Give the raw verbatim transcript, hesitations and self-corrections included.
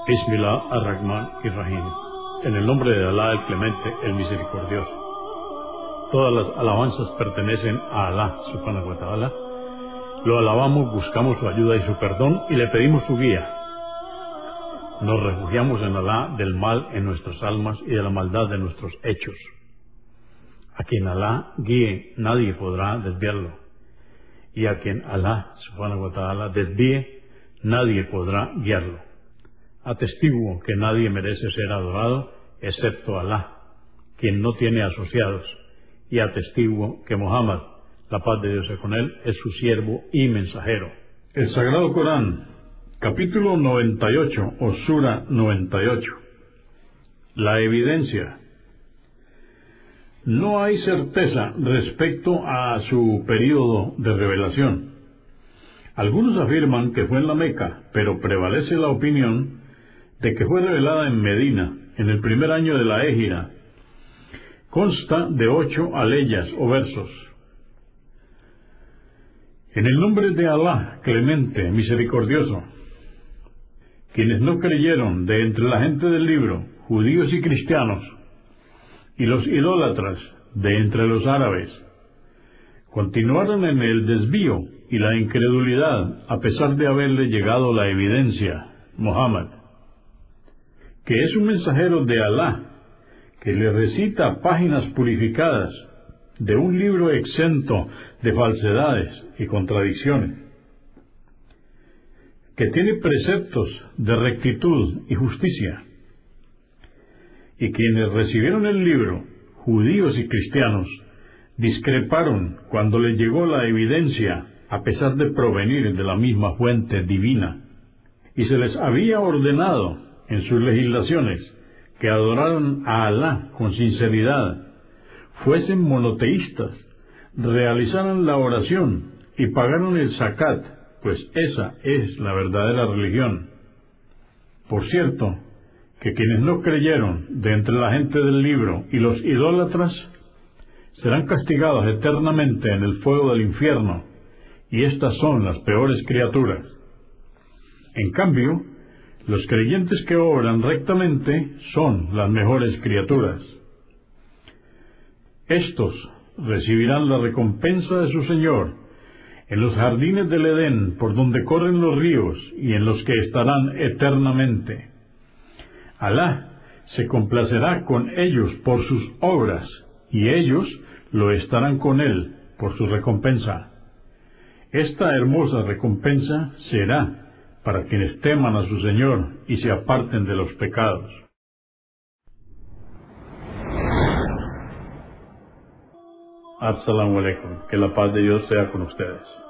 Bismillah ar-Rahman ir-Rahim. En el nombre de Alá el Clemente, el Misericordioso. Todas las alabanzas pertenecen a Alá, subhanahu wa ta'ala. Lo alabamos, buscamos su ayuda y su perdón y le pedimos su guía. Nos refugiamos en Alá del mal en nuestras almas y de la maldad de nuestros hechos. A quien Alá guíe, nadie podrá desviarlo. Y a quien Alá, subhanahu wa ta'ala, desvíe, nadie podrá guiarlo. Atestiguo que nadie merece ser adorado excepto Alá, quien no tiene asociados, y atestiguo que Muhammad, la paz de Dios sea con él, es su siervo y mensajero. El Sagrado Corán, capítulo noventa y ocho, o Sura noventa y ocho. La evidencia. No hay certeza respecto a su período de revelación. Algunos afirman que fue en la Meca, pero prevalece la opinión de que fue revelada en Medina, en el primer año de la Égira. Consta de ocho aleyas o versos. En el nombre de Alá, Clemente, Misericordioso. Quienes no creyeron de entre la gente del libro, judíos y cristianos, y los idólatras de entre los árabes, continuaron en el desvío y la incredulidad a pesar de haberle llegado la evidencia, Muhammad, que es un mensajero de Alá, que le recita páginas purificadas de un libro exento de falsedades y contradicciones, que tiene preceptos de rectitud y justicia, y quienes recibieron el libro, judíos y cristianos, discreparon cuando les llegó la evidencia a pesar de provenir de la misma fuente divina, y se les había ordenado en sus legislaciones que adoraran a Alá con sinceridad, fuesen monoteístas, realizaran la oración y pagaran el zakat, pues esa es la verdadera religión. Por cierto, que quienes no creyeron de entre la gente del libro y los idólatras serán castigados eternamente en el fuego del infierno, y estas son las peores criaturas. En cambio, los creyentes que obran rectamente son las mejores criaturas. Estos recibirán la recompensa de su Señor en los jardines del Edén, por donde corren los ríos, y en los que estarán eternamente. Alá se complacerá con ellos por sus obras, y ellos lo estarán con él por su recompensa. Esta hermosa recompensa será para quienes teman a su Señor y se aparten de los pecados. Assalamu alaikum, que la paz de Dios sea con ustedes.